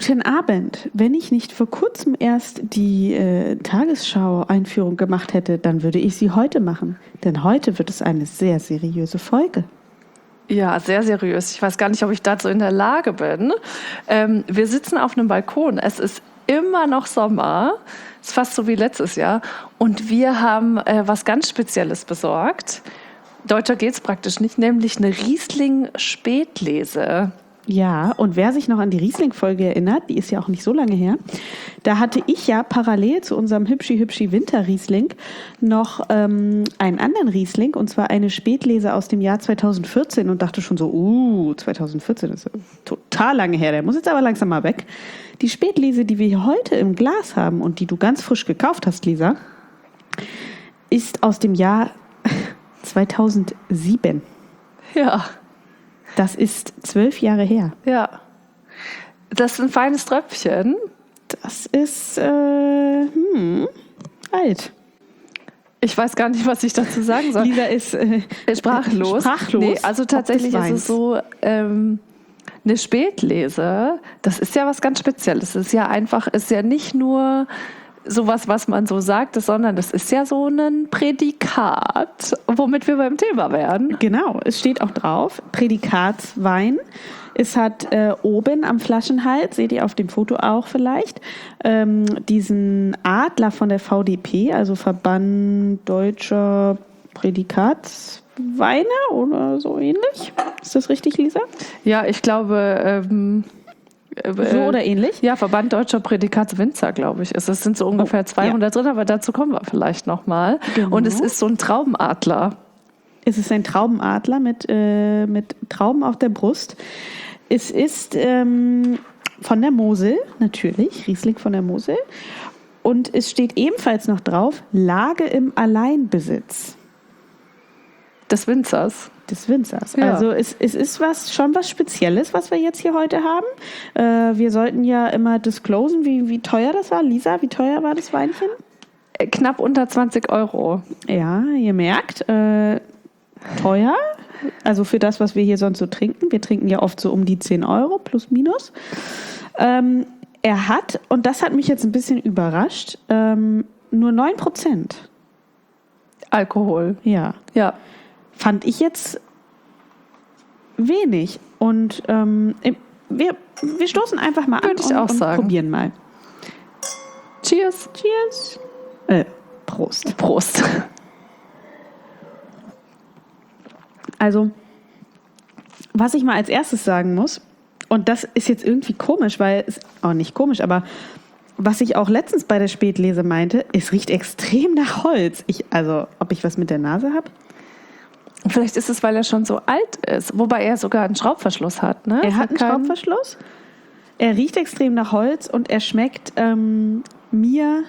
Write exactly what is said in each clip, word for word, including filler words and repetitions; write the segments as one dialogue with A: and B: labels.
A: Guten Abend. Wenn ich nicht vor kurzem erst die äh, Tagesschau-Einführung gemacht hätte, dann würde ich sie heute machen. Denn heute wird es eine sehr seriöse Folge.
B: Ja, sehr seriös. Ich weiß gar nicht, ob ich dazu in der Lage bin. Ähm, wir sitzen auf einem Balkon. Es ist immer noch Sommer. Es ist fast so wie letztes Jahr. Und wir haben äh, was ganz Spezielles besorgt. Deutscher geht's praktisch nicht, nämlich eine Riesling-Spätlese.
A: Ja, und wer sich noch an die Riesling-Folge erinnert, die ist ja auch nicht so lange her, da hatte ich ja parallel zu unserem Hübschi-Hübschi-Winter-Riesling noch ähm, einen anderen Riesling, und zwar eine Spätlese aus dem Jahr zweitausendvierzehn, und dachte schon so, uh, zweitausendvierzehn ist total lange her, der muss jetzt aber langsam mal weg. Die Spätlese, die wir hier heute im Glas haben und die du ganz frisch gekauft hast, Lisa, ist aus dem Jahr zweitausendsieben.
B: Ja.
A: Das ist zwölf Jahre her.
B: Ja. Das ist ein feines Tröpfchen.
A: Das ist, äh, hm, alt.
B: Ich weiß gar nicht, was ich dazu sagen soll.
A: Lisa ist äh,
B: sprachlos.
A: sprachlos.
B: Nee, also tatsächlich ist es so, ähm, eine Spätlese, das ist ja was ganz Spezielles. Es ist ja einfach, ist ja nicht nur sowas, was man so sagt, sondern das ist ja so ein Prädikat, womit wir beim Thema werden.
A: Genau, es steht auch drauf, Prädikatswein. Es hat äh, oben am Flaschenhals, seht ihr auf dem Foto auch vielleicht, ähm, diesen Adler von der V D P, also Verband Deutscher Prädikatsweine oder so ähnlich. Ist das richtig, Lisa?
B: Ja, ich glaube... Ähm
A: So oder ähnlich?
B: Ja, Verband Deutscher Prädikatswinzer, glaube ich. Es sind so ungefähr oh, zweihundert ja. drin, aber dazu kommen wir vielleicht nochmal. Genau. Und es ist so ein Traubenadler.
A: Es ist ein Traubenadler mit, äh, mit Trauben auf der Brust. Es ist ähm, von der Mosel, natürlich, Riesling von der Mosel. Und es steht ebenfalls noch drauf, Lage im Alleinbesitz.
B: Des Winzers.
A: Des Winzers.
B: Ja.
A: Also es, es ist was, schon was Spezielles, was wir jetzt hier heute haben. Äh, wir sollten ja immer disclosen, wie, wie teuer das war. Lisa, wie teuer war das Weinchen?
B: Knapp unter zwanzig Euro.
A: Ja, ihr merkt, äh, teuer. Also für das, was wir hier sonst so trinken. Wir trinken ja oft so um die zehn Euro, plus minus. Ähm, er hat, und das hat mich jetzt ein bisschen überrascht, ähm, nur neun Prozent.
B: Alkohol.
A: Ja.
B: Ja.
A: Fand ich jetzt wenig. Und ähm, wir, wir stoßen einfach mal an
B: Würde ich
A: und,
B: auch
A: und
B: sagen.
A: probieren mal.
B: Cheers.
A: Cheers. Äh, Prost.
B: Prost.
A: Also, was ich mal als erstes sagen muss, und das ist jetzt irgendwie komisch, weil es auch nicht komisch, aber was ich auch letztens bei der Spätlese meinte, es riecht extrem nach Holz. Ich, also, ob ich was mit der Nase habe?
B: Vielleicht ist es, weil er schon so alt ist, wobei er sogar einen Schraubverschluss hat. Ne?
A: Er hat einen keinen... Schraubverschluss. Er riecht extrem nach Holz und er schmeckt ähm, mir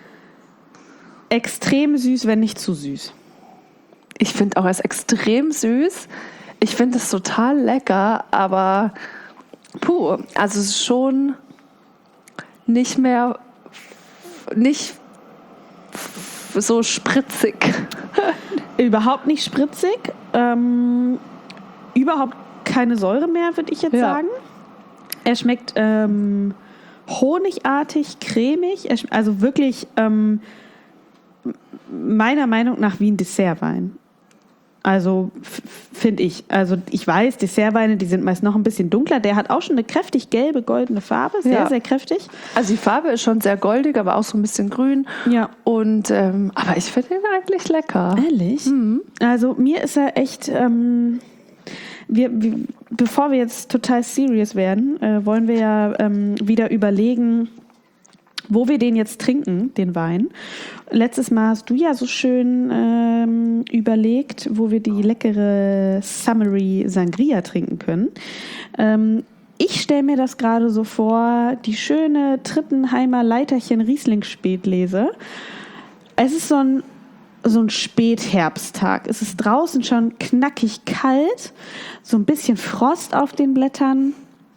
A: extrem süß, wenn nicht zu süß.
B: Ich finde auch, er ist extrem süß. Ich finde es total lecker, aber puh, also es ist schon nicht mehr, nicht so spritzig.
A: Überhaupt nicht spritzig. Ähm, überhaupt keine Säure mehr, würde ich jetzt
B: ja.
A: sagen. Er schmeckt ähm, honigartig, cremig. Er schmeckt, also wirklich ähm, meiner Meinung nach wie ein Dessertwein. Also f- finde ich. Also ich weiß, Dessertweine, die sind meist noch ein bisschen dunkler. Der hat auch schon eine kräftig gelbe, goldene Farbe. Sehr, ja. sehr kräftig.
B: Also die Farbe ist schon sehr goldig, aber auch so ein bisschen grün.
A: Ja.
B: Und, ähm, aber ich finde ihn eigentlich lecker.
A: Ehrlich? Mhm. Also mir ist er echt... Ähm, wir, wir, bevor wir jetzt total serious werden, äh, wollen wir ja ähm, wieder überlegen, wo wir den jetzt trinken, den Wein. Letztes Mal hast du ja so schön ähm, überlegt, wo wir die leckere Summery Sangria trinken können. Ähm, ich stelle mir das gerade so vor, die schöne Trittenheimer Leiterchen Riesling Spätlese. Es ist so ein, so ein Spätherbsttag. Es ist draußen schon knackig kalt, so ein bisschen Frost auf den Blättern.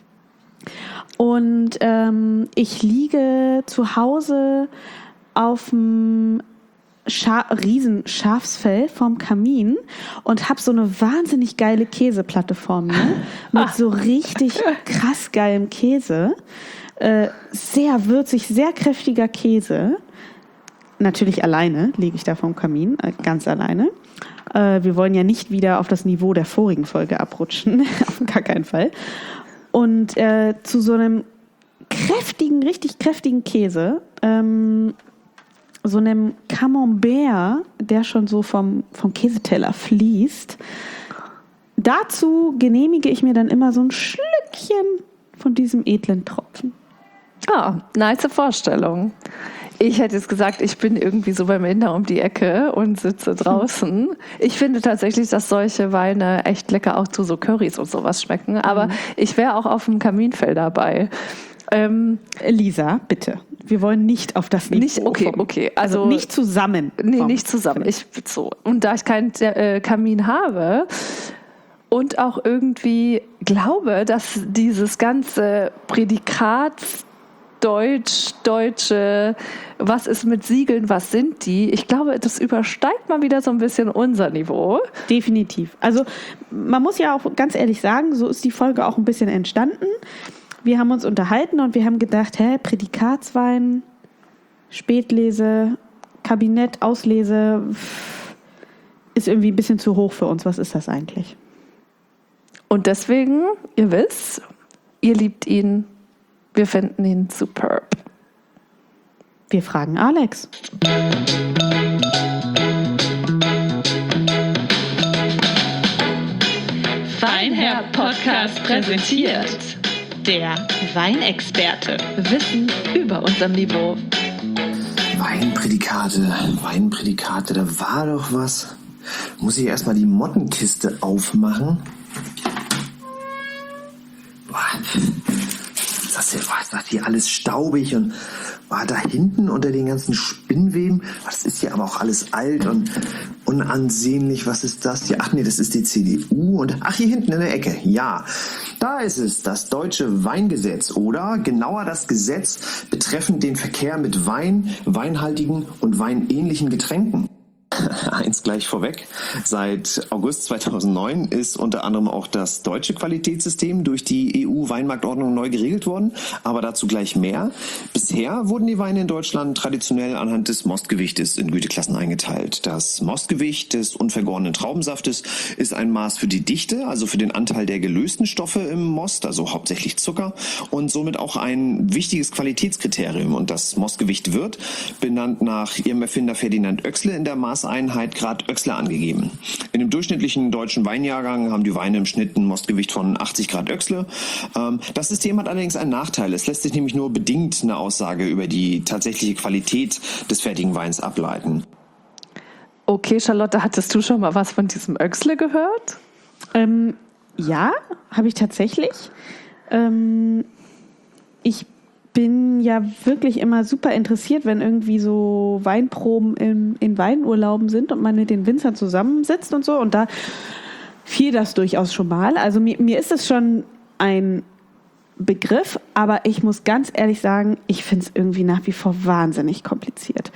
A: Und ähm, ich liege zu Hause auf dem Scha- riesen Schafsfell vom Kamin und habe so eine wahnsinnig geile Käseplatte vor mir mit so richtig krass geilem Käse. Äh, sehr würzig, sehr kräftiger Käse. Natürlich alleine, liege ich da vom Kamin, äh, ganz alleine. Äh, wir wollen ja nicht wieder auf das Niveau der vorigen Folge abrutschen, auf gar keinen Fall. Und äh, zu so einem kräftigen, richtig kräftigen Käse, ähm, so einem Camembert, der schon so vom, vom Käseteller fließt. Dazu genehmige ich mir dann immer so ein Schlückchen von diesem edlen Tropfen.
B: Ah, nice Vorstellung. Ich hätte jetzt gesagt, ich bin irgendwie so beim Inder um die Ecke und sitze draußen. Ich finde tatsächlich, dass solche Weine echt lecker auch zu so Currys und sowas schmecken. Aber mhm. ich wäre auch auf dem Kaminfell dabei. Ähm,
A: Lisa, bitte. Wir wollen nicht auf das Niveau.
B: Nicht, okay, vom, okay. Also,
A: also nicht zusammen.
B: Nee, nicht zusammen. Ich, so. Und da ich keinen äh, Kamin habe und auch irgendwie glaube, dass dieses ganze Prädikat Deutsch, Deutsche, was ist mit Siegeln, was sind die? Ich glaube, das übersteigt mal wieder so ein bisschen unser Niveau.
A: Definitiv. Also man muss ja auch ganz ehrlich sagen, so ist die Folge auch ein bisschen entstanden. Wir haben uns unterhalten und wir haben gedacht, hä, Prädikatswein, Spätlese, Kabinett, Auslese, ist irgendwie ein bisschen zu hoch für uns. Was ist das eigentlich?
B: Und deswegen, ihr wisst, ihr liebt ihn. Wir finden ihn superb.
A: Wir fragen Alex.
C: Weinherr Podcast präsentiert der Weinexperte.
B: Wissen über unserem Niveau.
D: Weinprädikate, Weinprädikate, da war doch was. Muss ich erstmal die Mottenkiste aufmachen? Boah. Das ist das hier alles staubig und war da hinten unter den ganzen Spinnweben. Das ist hier aber auch alles alt und unansehnlich. Was ist das hier? Ach nee, das ist die C D U. Und ach, hier hinten in der Ecke. Ja, da ist es, das deutsche Weingesetz oder genauer das Gesetz betreffend den Verkehr mit Wein, weinhaltigen und weinähnlichen Getränken. Eins gleich vorweg. Seit August zweitausendneun ist unter anderem auch das deutsche Qualitätssystem durch die E U-Weinmarktordnung neu geregelt worden, aber dazu gleich mehr. Bisher wurden die Weine in Deutschland traditionell anhand des Mostgewichtes in Güteklassen eingeteilt. Das Mostgewicht des unvergorenen Traubensaftes ist ein Maß für die Dichte, also für den Anteil der gelösten Stoffe im Most, also hauptsächlich Zucker, und somit auch ein wichtiges Qualitätskriterium. Und das Mostgewicht wird, benannt nach ihrem Erfinder Ferdinand Oechsle, in der Maß Einheit Grad Oechsle angegeben. In dem durchschnittlichen deutschen Weinjahrgang haben die Weine im Schnitt ein Mostgewicht von achtzig Grad Oechsle. Das System hat allerdings einen Nachteil. Es lässt sich nämlich nur bedingt eine Aussage über die tatsächliche Qualität des fertigen Weins ableiten.
B: Okay, Charlotte, hattest du schon mal was von diesem Oechsle gehört?
A: Ähm, ja, habe ich tatsächlich. Ähm, ich bin ja wirklich immer super interessiert, wenn irgendwie so Weinproben in, in Weinurlauben sind und man mit den Winzern zusammensitzt und so. Und da fiel das durchaus schon mal. Also mir, mir ist es schon ein Begriff, aber ich muss ganz ehrlich sagen, ich finde es irgendwie nach wie vor wahnsinnig kompliziert.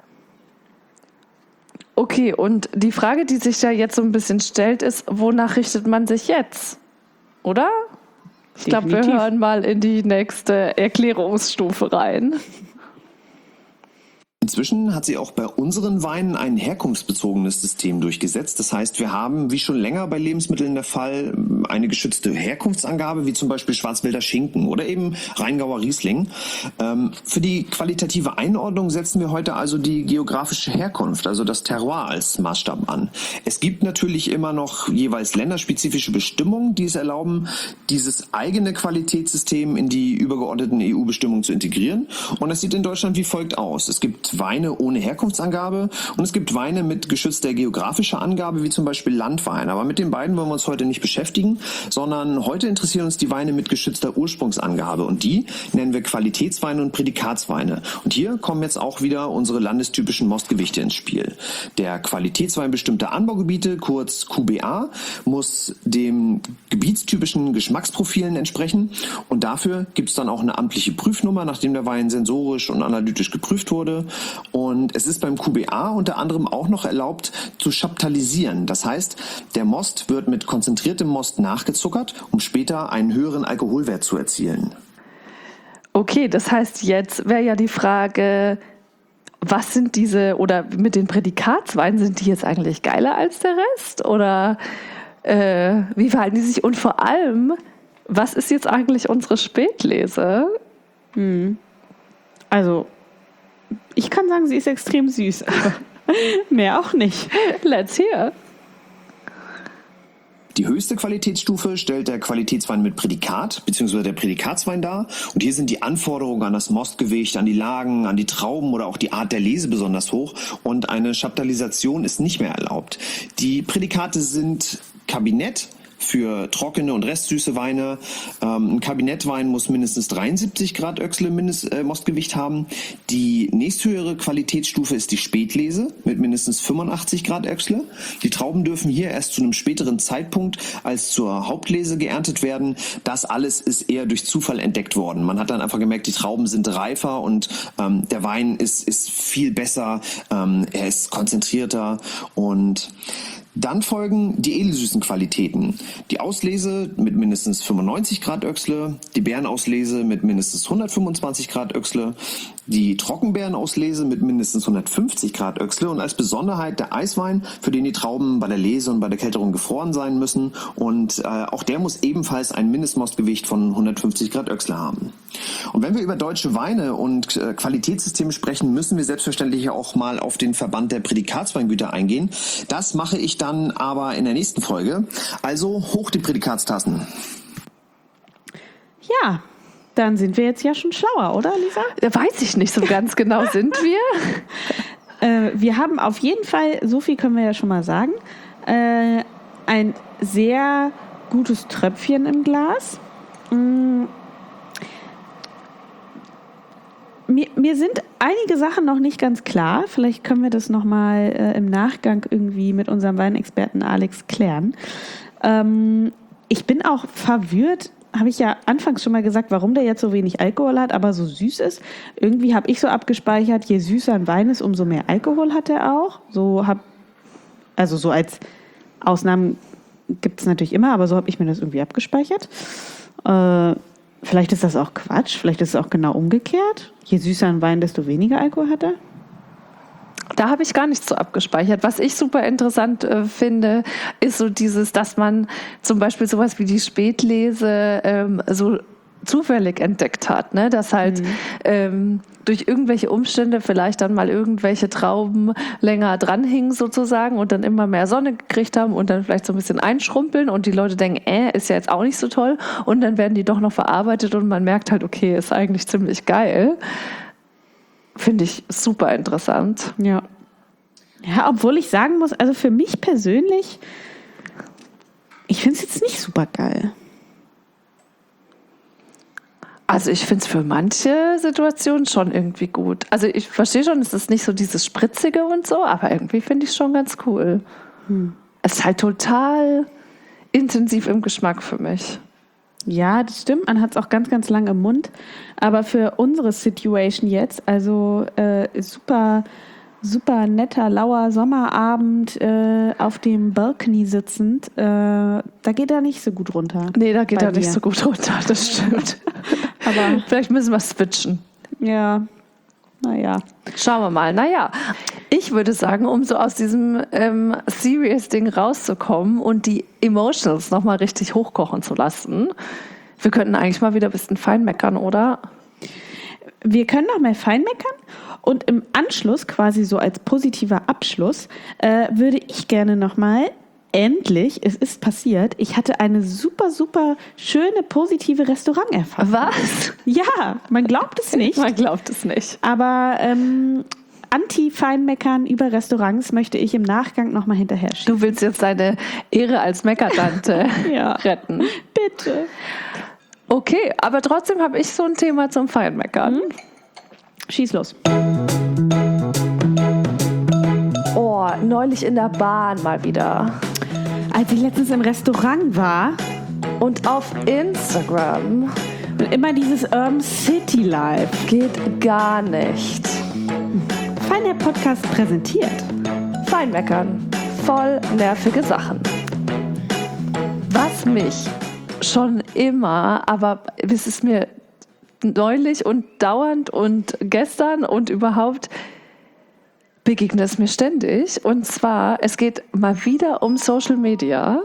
B: Okay, und die Frage, die sich da jetzt so ein bisschen stellt, ist, wonach richtet man sich jetzt? Oder? Ich glaube, wir hören mal in die nächste Erklärungsstufe rein.
D: Inzwischen hat sie auch bei unseren Weinen ein herkunftsbezogenes System durchgesetzt. Das heißt, wir haben, wie schon länger bei Lebensmitteln der Fall, eine geschützte Herkunftsangabe, wie zum Beispiel Schwarzwälder Schinken oder eben Rheingauer Riesling. Ähm, für die qualitative Einordnung setzen wir heute also die geografische Herkunft, also das Terroir als Maßstab an. Es gibt natürlich immer noch jeweils länderspezifische Bestimmungen, die es erlauben, dieses eigene Qualitätssystem in die übergeordneten E U-Bestimmungen zu integrieren. Und das sieht in Deutschland wie folgt aus. Es gibt Weine ohne Herkunftsangabe und es gibt Weine mit geschützter geografischer Angabe, wie zum Beispiel Landwein. Aber mit den beiden wollen wir uns heute nicht beschäftigen, sondern heute interessieren uns die Weine mit geschützter Ursprungsangabe und die nennen wir Qualitätsweine und Prädikatsweine. Und hier kommen jetzt auch wieder unsere landestypischen Mostgewichte ins Spiel. Der Qualitätswein bestimmter Anbaugebiete, kurz Q B A, muss dem gebietstypischen Geschmacksprofilen entsprechen und dafür gibt es dann auch eine amtliche Prüfnummer, nachdem der Wein sensorisch und analytisch geprüft wurde. Und es ist beim Q B A unter anderem auch noch erlaubt zu chaptalisieren. Das heißt, der Most wird mit konzentriertem Most nachgezuckert, um später einen höheren Alkoholwert zu erzielen.
B: Okay, das heißt, jetzt wäre ja die Frage, was sind diese, oder mit den Prädikatsweinen, sind die jetzt eigentlich geiler als der Rest? Oder äh, wie verhalten die sich? Und vor allem, was ist jetzt eigentlich unsere Spätlese?
A: Hm. Also, ich kann sagen, sie ist extrem süß, aber mehr auch nicht.
B: Let's hear.
E: Die höchste Qualitätsstufe stellt der Qualitätswein mit Prädikat bzw. der Prädikatswein dar. Und hier sind die Anforderungen an das Mostgewicht, an die Lagen, an die Trauben oder auch die Art der Lese besonders hoch. Und eine Chaptalisation ist nicht mehr erlaubt. Die Prädikate sind Kabinett für trockene und restsüße Weine. Ähm, ein Kabinettwein muss mindestens dreiundsiebzig Grad Öchsle Mindest, äh, Mostgewicht haben. Die nächsthöhere Qualitätsstufe ist die Spätlese mit mindestens fünfundachtzig Grad Öchsle. Die Trauben dürfen hier erst zu einem späteren Zeitpunkt als zur Hauptlese geerntet werden. Das alles ist eher durch Zufall entdeckt worden. Man hat dann einfach gemerkt, die Trauben sind reifer und ähm, der Wein ist, ist viel besser, ähm, er ist konzentrierter und dann folgen die edelsüßen Qualitäten. Die Auslese mit mindestens fünfundneunzig Grad Öchsle, die Beerenauslese mit mindestens hundertfünfundzwanzig Grad Öchsle, die Trockenbeerenauslese mit mindestens hundertfünfzig Grad Öchsle und als Besonderheit der Eiswein, für den die Trauben bei der Lese und bei der Kälterung gefroren sein müssen. Und äh, auch der muss ebenfalls ein Mindestmostgewicht von hundertfünfzig Grad Öchsle haben. Und wenn wir über deutsche Weine und äh, Qualitätssysteme sprechen, müssen wir selbstverständlich auch mal auf den Verband der Prädikatsweingüter eingehen. Das mache ich dann aber in der nächsten Folge. Also hoch die Prädikatstassen.
A: Ja, dann sind wir jetzt ja schon schlauer, oder, Lisa?
B: Weiß ich nicht so ganz genau, sind wir?
A: Äh, wir haben auf jeden Fall, so viel können wir ja schon mal sagen, äh, ein sehr gutes Tröpfchen im Glas. Mm. Mir, mir sind einige Sachen noch nicht ganz klar. Vielleicht können wir das nochmal äh, im Nachgang irgendwie mit unserem Weinexperten Alex klären. Ähm, ich bin auch verwirrt, habe ich ja anfangs schon mal gesagt, warum der jetzt so wenig Alkohol hat, aber so süß ist. Irgendwie habe ich so abgespeichert, je süßer ein Wein ist, umso mehr Alkohol hat er auch. So hab, also so als Ausnahmen gibt es natürlich immer, aber so habe ich mir das irgendwie abgespeichert. Äh, vielleicht ist das auch Quatsch, vielleicht ist es auch genau umgekehrt. Je süßer ein Wein, desto weniger Alkohol hat er.
B: Da habe ich gar nichts so abgespeichert. Was ich super interessant äh, finde, ist so dieses, dass man zum Beispiel sowas wie die Spätlese ähm, so zufällig entdeckt hat, ne? Dass halt mhm. ähm, durch irgendwelche Umstände vielleicht dann mal irgendwelche Trauben länger dranhingen sozusagen und dann immer mehr Sonne gekriegt haben und dann vielleicht so ein bisschen einschrumpeln und die Leute denken, äh, ist ja jetzt auch nicht so toll und dann werden die doch noch verarbeitet und man merkt halt, okay, ist eigentlich ziemlich geil. Finde ich super interessant.
A: Ja. Ja, obwohl ich sagen muss, also für mich persönlich, ich finde es jetzt nicht super geil.
B: Also ich finde es für manche Situationen schon irgendwie gut. Also ich verstehe schon, es ist nicht so dieses Spritzige und so, aber irgendwie finde ich es schon ganz cool. Hm. Es ist halt total intensiv im Geschmack für mich.
A: Ja, das stimmt. Man hat es auch ganz, ganz lang im Mund. Aber für unsere Situation jetzt, also äh, super, super netter, lauer Sommerabend äh, auf dem Balkony sitzend, äh, da geht er nicht so gut runter.
B: Nee, da geht er
A: mir.
B: nicht so gut runter, das stimmt. Aber vielleicht müssen wir switchen.
A: Ja, naja.
B: Schauen wir mal. Naja, ich würde sagen, um so aus diesem ähm, Serious-Ding rauszukommen und die Emotions nochmal richtig hochkochen zu lassen, wir könnten eigentlich mal wieder ein bisschen fein meckern, oder?
A: Wir können noch mal fein meckern und im Anschluss, quasi so als positiver Abschluss, äh, würde ich gerne noch mal endlich, es ist passiert, ich hatte eine super, super schöne, positive Restauranterfahrung.
B: Was?
A: Ja, man glaubt es nicht.
B: Man glaubt es nicht.
A: Aber ähm, Anti-Feinmeckern über Restaurants möchte ich im Nachgang nochmal hinterher schieben.
B: Du willst jetzt deine Ehre als Meckertante
A: ja.
B: retten.
A: Bitte.
B: Okay, aber trotzdem habe ich so ein Thema zum Feinmeckern.
A: Mhm. Schieß los.
B: Oh, neulich in der Bahn mal wieder.
A: Als ich letztens im Restaurant war
B: und auf Instagram
A: und immer dieses Urban City Life
B: geht gar nicht.
A: Feiner Podcast präsentiert.
B: Feinmeckern. Voll nervige Sachen. Was mich schon immer, aber es ist mir neulich und dauernd und gestern und überhaupt begegnet es mir ständig. Und zwar, es geht mal wieder um Social Media.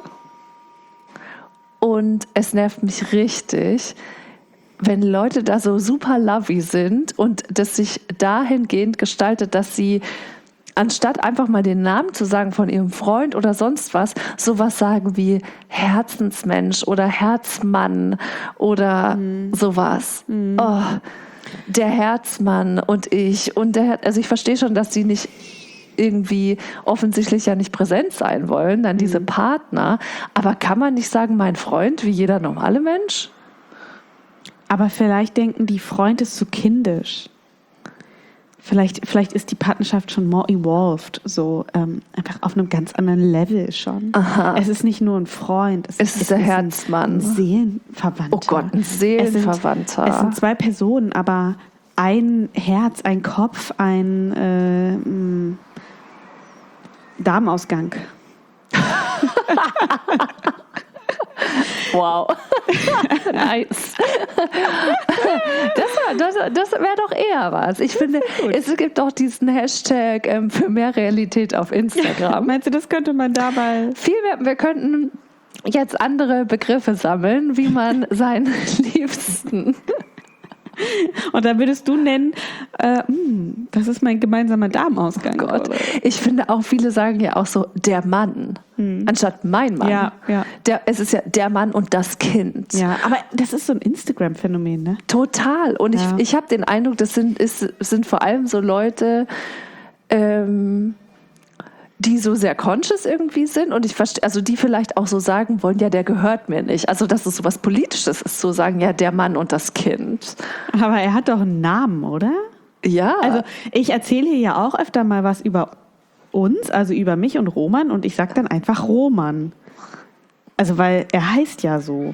B: Und es nervt mich richtig, wenn Leute da so super lovey sind und das sich dahingehend gestaltet, dass sie anstatt einfach mal den Namen zu sagen von ihrem Freund oder sonst was, sowas sagen wie Herzensmensch oder Herzmann oder mhm. sowas. Mhm. Oh, der Herzmann und ich. Und der, also ich verstehe schon, dass die nicht irgendwie offensichtlich ja nicht präsent sein wollen, dann diese Partner. Aber kann man nicht sagen, mein Freund, wie jeder normale Mensch?
A: Aber vielleicht denken die, Freund ist zu kindisch. Vielleicht, vielleicht ist die Partnerschaft schon more evolved, so ähm, einfach auf einem ganz anderen Level schon. Aha. Es ist nicht nur ein Freund, es,
B: es ist, ist der Herzmann.
A: Ein Seelenverwandter.
B: Oh Gott, ein Seelenverwandter.
A: Es sind, es sind zwei Personen, aber ein Herz, ein Kopf, ein äh, mh, Darmausgang.
B: Wow. Nice. Das, das, das wäre doch eher was. Ich finde, es gibt auch diesen Hashtag ähm, für mehr Realität auf Instagram.
A: Meinst du, das könnte man dabei...
B: Viel mehr, wir könnten jetzt andere Begriffe sammeln, wie man seinen Liebsten...
A: Und da würdest du nennen, äh, das ist mein gemeinsamer Darmausgang.
B: Oh Gott. Ich finde auch, viele sagen ja auch so, der Mann, hm. anstatt mein Mann.
A: Ja, ja.
B: Der, es ist ja der Mann und das Kind.
A: Ja, aber das ist so ein Instagram-Phänomen, ne?
B: Total. Und ja. ich, ich habe den Eindruck, das sind, ist, sind vor allem so Leute, ähm, die so sehr conscious irgendwie sind und ich verstehe, also die vielleicht auch so sagen wollen, ja, der gehört mir nicht. Also, dass es so was Politisches ist, so sagen, ja, der Mann und das Kind.
A: Aber er hat doch einen Namen, oder?
B: Ja.
A: Also, ich erzähle hier ja auch öfter mal was über uns, also über mich und Roman und ich sage dann einfach Roman. Also, weil er heißt ja so.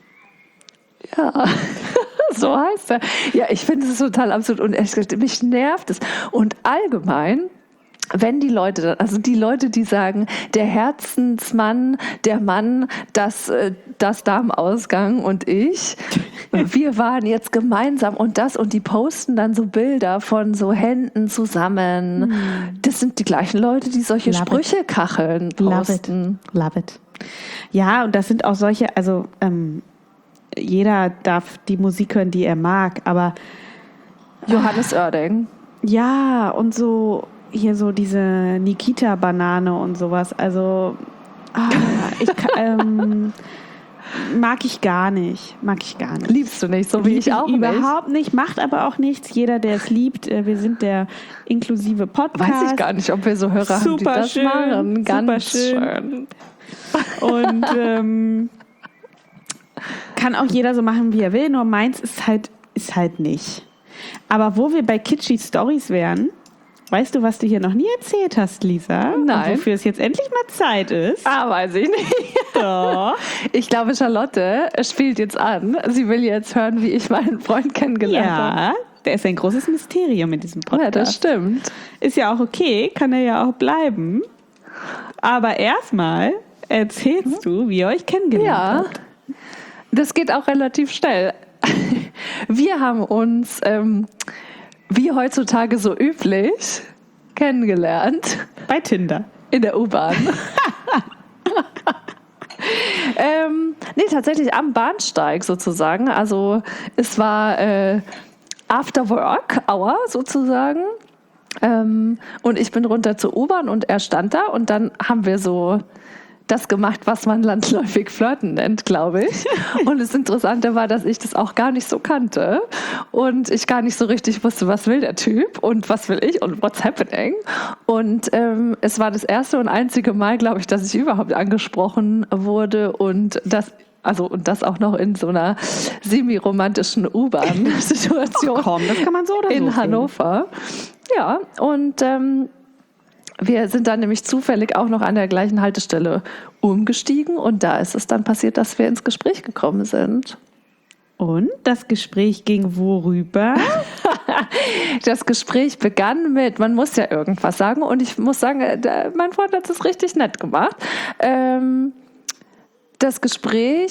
B: Ja. So heißt er. Ja, ich finde es total absurd und mich nervt es. Und allgemein, wenn die Leute, also die Leute, die sagen, der Herzensmann, der Mann, das, das Darmausgang und ich, wir waren jetzt gemeinsam und das und die posten dann so Bilder von so Händen zusammen. Das sind die gleichen Leute, die solche
A: Love
B: Sprüche
A: it.
B: kacheln posten.
A: Love it. Love it. Ja, und das sind auch solche, also ähm, jeder darf die Musik hören, die er mag, aber
B: Johannes Oerding.
A: Ja, und so hier so diese Nikita-Banane und sowas. Also ah, ich ähm, mag ich gar nicht. Mag ich gar nicht.
B: Liebst du nicht, so wie
A: Lieb
B: ich auch nicht.
A: Überhaupt nicht. Macht aber auch nichts. Jeder, der es liebt. Wir sind der inklusive Podcast.
B: Weiß ich gar nicht, ob wir so Hörer haben, die das
A: schön,
B: machen. Ganz
A: schön. schön. Und ähm, kann auch jeder so machen, wie er will. Nur meins ist halt, ist halt nicht. Aber wo wir bei kitschy Stories wären, weißt du, was du hier noch nie erzählt hast, Lisa?
B: Nein.
A: Und wofür es jetzt endlich mal Zeit ist?
B: Ah, weiß ich nicht.
A: Doch.
B: Ich glaube, Charlotte spielt jetzt an. Sie will jetzt hören, wie ich meinen Freund kennengelernt habe.
A: Ja, der ist ein großes Mysterium in diesem Podcast.
B: Ja, das stimmt.
A: Ist ja auch okay, kann er ja auch bleiben. Aber erstmal erzählst du, wie ihr euch kennengelernt
B: ja,
A: habt.
B: Das geht auch relativ schnell. Wir haben uns... Ähm, wie heutzutage so üblich, kennengelernt.
A: Bei Tinder.
B: In der U-Bahn. ähm, nee, tatsächlich am Bahnsteig sozusagen. Also es war äh, After Work Hour sozusagen. Ähm, und ich bin runter zur U-Bahn und er stand da und dann haben wir so das gemacht, was man landläufig Flirten nennt, glaube ich. Und das Interessante war, dass ich das auch gar nicht so kannte und ich gar nicht so richtig wusste, was will der Typ und was will ich und what's happening. Und ähm, es war das erste und einzige Mal, glaube ich, dass ich überhaupt angesprochen wurde und das Also und das auch noch in so einer semi-romantischen U-Bahn-Situation.
A: Oh, komm, das kann man so oder so
B: in
A: sehen.
B: Hannover. Ja, und ähm, wir sind dann nämlich zufällig auch noch an der gleichen Haltestelle umgestiegen und da ist es dann passiert, dass wir ins Gespräch gekommen sind.
A: Und das Gespräch ging worüber?
B: Das Gespräch begann mit, man muss ja irgendwas sagen und ich muss sagen, mein Freund hat es richtig nett gemacht. Ähm, das Gespräch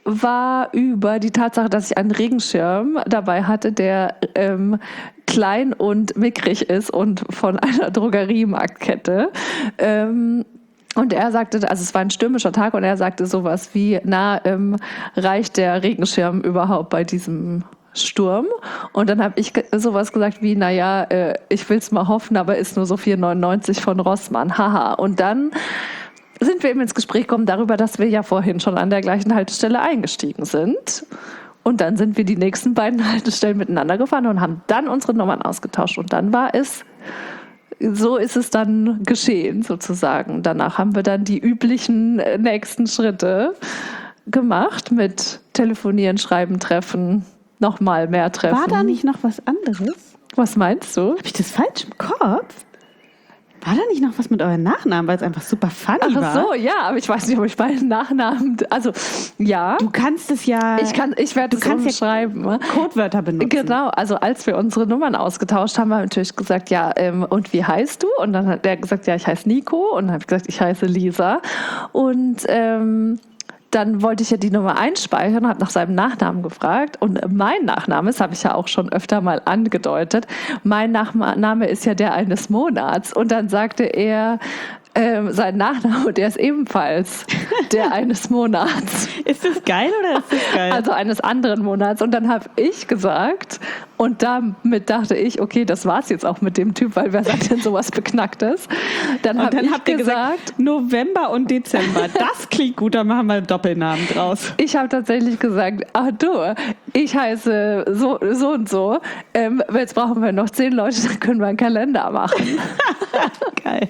B: war über die Tatsache, dass ich einen Regenschirm dabei hatte, der ähm, klein und mickrig ist und von einer Drogeriemarktkette. Ähm, Und er sagte, also es war ein stürmischer Tag und er sagte sowas wie, na, ähm, reicht der Regenschirm überhaupt bei diesem Sturm? Und dann habe ich sowas gesagt wie, naja, äh, ich will's mal hoffen, aber ist nur so vier neunundneunzig von Rossmann, haha. Und dann sind wir eben ins Gespräch gekommen darüber, dass wir ja vorhin schon an der gleichen Haltestelle eingestiegen sind. Und dann sind wir die nächsten beiden Haltestellen miteinander gefahren und haben dann unsere Nummern ausgetauscht. Und dann war es, so ist es dann geschehen sozusagen. Danach haben wir dann die üblichen nächsten Schritte gemacht mit Telefonieren, Schreiben, Treffen, nochmal mehr Treffen.
A: War da nicht noch was anderes?
B: Was meinst du?
A: Habe ich das falsch im Kopf? War da nicht noch was mit euren Nachnamen, weil es einfach super funny war?
B: Ach so, ja, aber ich weiß nicht, ob ich meinen Nachnamen, also ja.
A: Du kannst es ja.
B: Ich kann, ich werde
A: du
B: es
A: kannst
B: umschreiben.
A: Ja Codewörter benutzen.
B: Genau, also als wir unsere Nummern ausgetauscht haben, haben wir natürlich gesagt, ja, ähm, und wie heißt du? Und dann hat der gesagt, ja, ich heiße Nico. Und dann habe ich gesagt, ich heiße Lisa. Und ähm, dann wollte ich ja die Nummer einspeichern und habe nach seinem Nachnamen gefragt. Und mein Nachname, das habe ich ja auch schon öfter mal angedeutet, mein Nachname ist ja der eines Monats. Und dann sagte er, ähm, sein Nachname, der ist ebenfalls der eines Monats.
A: Ist das geil oder ist das geil?
B: Also eines anderen Monats. Und dann habe ich gesagt, und damit dachte ich, okay, das war's jetzt auch mit dem Typ, weil wer sagt denn sowas Beknacktes? Dann habe ich
A: habt ihr
B: gesagt,
A: gesagt, November und Dezember, das klingt gut, dann machen wir einen Doppelnamen draus.
B: ich habe tatsächlich gesagt, ach du, ich heiße so, so und so, ähm, jetzt brauchen wir noch zehn Leute, dann können wir einen Kalender machen.
A: Geil.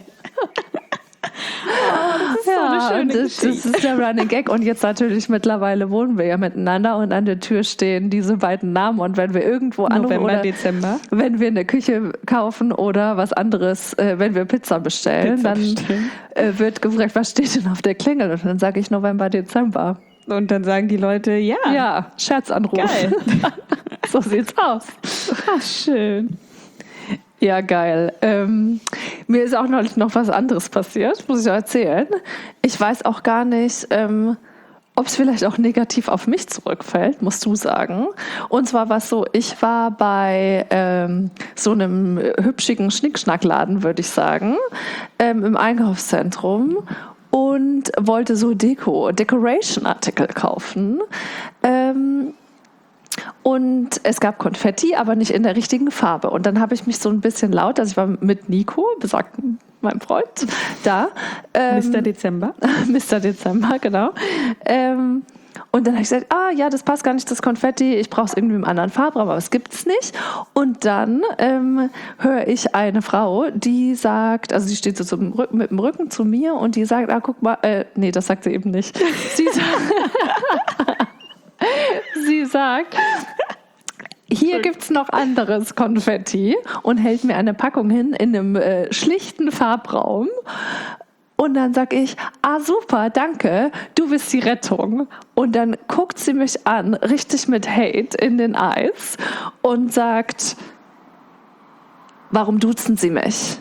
B: Oh, das ist ja, so eine schöne das, Geschichte. Das ist der Running Gag. Und jetzt natürlich mittlerweile wohnen wir ja miteinander und an der Tür stehen diese beiden Namen. Und wenn wir irgendwo anrufen
A: November,
B: oder
A: Dezember.
B: wenn wir eine Küche kaufen oder was anderes, äh, wenn wir Pizza bestellen,
A: Pizza
B: dann
A: bestellen.
B: Äh, wird gefragt, was steht denn auf der Klingel? Und dann sage ich November, Dezember.
A: Und dann sagen die Leute, ja.
B: Ja, Scherzanruf.
A: Geil.
B: So sieht's aus.
A: Ach, schön.
B: Ja, geil. Ähm, mir ist auch neulich noch was anderes passiert, muss ich auch erzählen. Ich weiß auch gar nicht, ähm, ob es vielleicht auch negativ auf mich zurückfällt, musst du sagen. Und zwar war es so, ich war bei ähm, so einem hübschigen Schnickschnackladen, würde ich sagen, ähm, im Einkaufszentrum und wollte so Deko, Decoration-Artikel kaufen. Ähm, Und es gab Konfetti, aber nicht in der richtigen Farbe. Und dann habe ich mich so ein bisschen laut, also ich war mit Nico, besagten meinem Freund, da. Ähm,
A: Mister Dezember.
B: Mister Dezember, genau. Ähm, und dann habe ich gesagt, ah ja, das passt gar nicht, das Konfetti, ich brauche es irgendwie im anderen Farbraum, aber es gibt es nicht. Und dann ähm, höre ich eine Frau, die sagt, also die steht so zum Rücken, mit dem Rücken zu mir und die sagt, ah guck mal, äh, nee, das sagt sie eben nicht. Sie sagt... Sie sagt, hier gibt's noch anderes Konfetti und hält mir eine Packung hin in einem äh, schlichten Farbraum. Und dann sag ich, ah super, danke, du bist die Rettung. Und dann guckt sie mich an, richtig mit Hate in den Eyes und sagt, warum duzen Sie mich?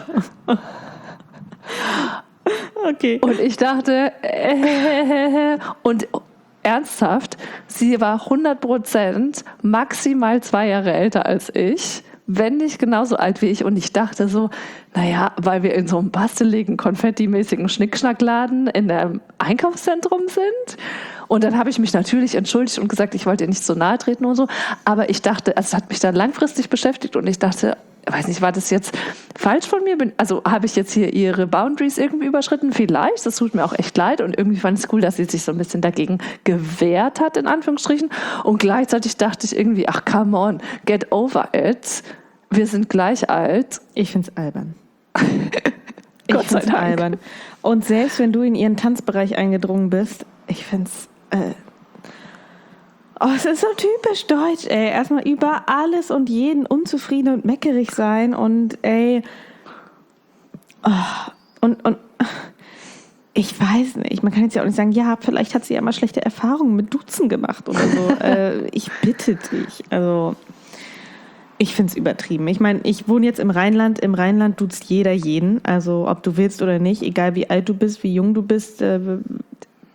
A: Okay.
B: Und ich dachte, äh, und ernsthaft, sie war hundert Prozent maximal zwei Jahre älter als ich, wenn nicht genauso alt wie ich. Und ich dachte so, naja, weil wir in so einem basteligen, konfettimäßigen Schnickschnackladen in einem Einkaufszentrum sind. Und dann habe ich mich natürlich entschuldigt und gesagt, ich wollte ihr nicht so nahe treten und so. Aber ich dachte, also es hat mich dann langfristig beschäftigt und ich dachte, weiß nicht, war das jetzt falsch von mir? Also habe ich jetzt hier ihre Boundaries irgendwie überschritten? Vielleicht, das tut mir auch echt leid. Und irgendwie fand ich es cool, dass sie sich so ein bisschen dagegen gewehrt hat, in Anführungsstrichen. Und gleichzeitig dachte ich irgendwie, ach come on, get over it. Wir sind gleich alt.
A: Ich find's albern.
B: Gott
A: ich
B: sei
A: find's
B: Dank.
A: albern. Und selbst wenn du in ihren Tanzbereich eingedrungen bist, ich find's... Äh Oh, es ist so typisch deutsch, ey. Erstmal über alles und jeden unzufrieden und meckerig sein und ey. Oh, und, und ich weiß nicht, man kann jetzt ja auch nicht sagen, ja, vielleicht hat sie ja mal schlechte Erfahrungen mit Duzen gemacht oder so. äh, ich bitte dich. Also, ich find's übertrieben. Ich meine, ich wohne jetzt im Rheinland. Im Rheinland duzt jeder jeden. Also, ob du willst oder nicht, egal wie alt du bist, wie jung du bist, äh,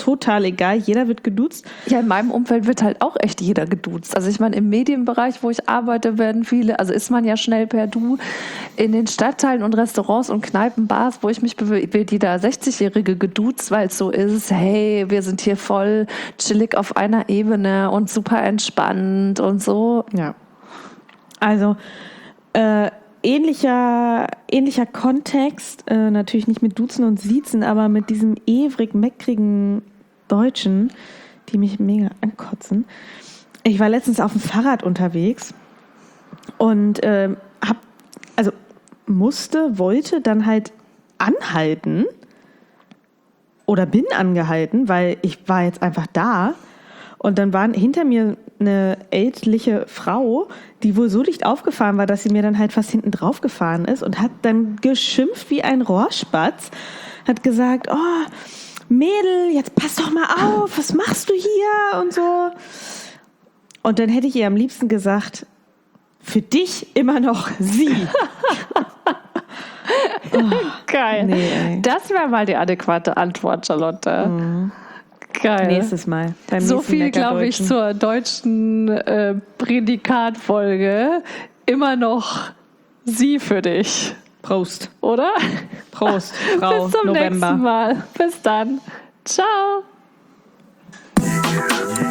A: total egal. Jeder wird geduzt.
B: Ja, in meinem Umfeld wird halt auch echt jeder geduzt. Also ich meine, im Medienbereich, wo ich arbeite, werden viele, also ist man ja schnell per Du. In den Stadtteilen und Restaurants und Kneipen, Bars, wo ich mich bewege, wird jeder sechzigjährige geduzt, weil es so ist, hey, wir sind hier voll chillig auf einer Ebene und super entspannt und so.
A: Ja. Also, äh, ähnlicher, ähnlicher Kontext, äh, natürlich nicht mit Duzen und Siezen, aber mit diesem ewig meckrigen Deutschen, die mich mega ankotzen. Ich war letztens auf dem Fahrrad unterwegs und äh, hab, also musste, wollte dann halt anhalten oder bin angehalten, weil ich war jetzt einfach da. Und dann war hinter mir eine ältliche Frau, die wohl so dicht aufgefahren war, dass sie mir dann halt fast hinten drauf gefahren ist und hat dann geschimpft wie ein Rohrspatz, hat gesagt, oh, Mädel, jetzt pass doch mal auf, was machst du hier und so. Und dann hätte ich ihr am liebsten gesagt, für dich immer noch sie.
B: Oh, geil.
A: Nee, ey.
B: Das wäre mal die adäquate Antwort, Charlotte.
A: Mhm.
B: Geil.
A: Nächstes Mal. Beim
B: So
A: nächsten
B: viel, glaube ich,
A: Neckardeutschen.
B: zur deutschen äh, Prädikatfolge. Immer noch sie für dich.
A: Prost.
B: Oder?
A: Prost, Frau
B: Bis zum
A: November.
B: nächsten Mal. Bis dann. Ciao.